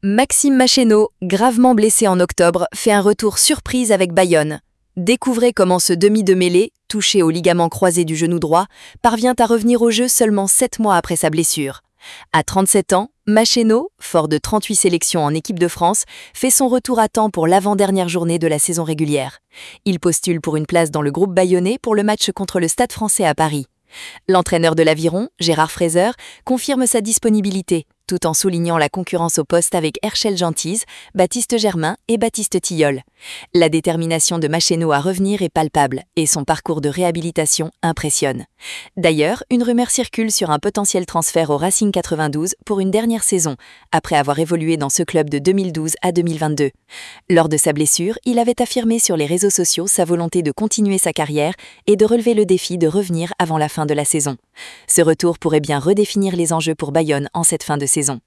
Maxime Macheno, gravement blessé en octobre, fait un retour surprise avec Bayonne. Découvrez comment ce demi de mêlée, touché au ligament croisé du genou droit, parvient à revenir au jeu seulement 7 mois après sa blessure. À 37 ans, Macheno, fort de 38 sélections en équipe de France, fait son retour à temps pour l'avant-dernière journée de la saison régulière. Il postule pour une place dans le groupe bayonnais pour le match contre le Stade Français à Paris. L'entraîneur de l'Aviron, Gérard Fraser, confirme sa disponibilité, tout en soulignant la concurrence au poste avec Herschel Gentise, Baptiste Germain et Baptiste Tilleul. La détermination de Macheno à revenir est palpable et son parcours de réhabilitation impressionne. D'ailleurs, une rumeur circule sur un potentiel transfert au Racing 92 pour une dernière saison, après avoir évolué dans ce club de 2012 à 2022. Lors de sa blessure, il avait affirmé sur les réseaux sociaux sa volonté de continuer sa carrière et de relever le défi de revenir avant la fin de la saison. Ce retour pourrait bien redéfinir les enjeux pour Bayonne en cette fin de saison.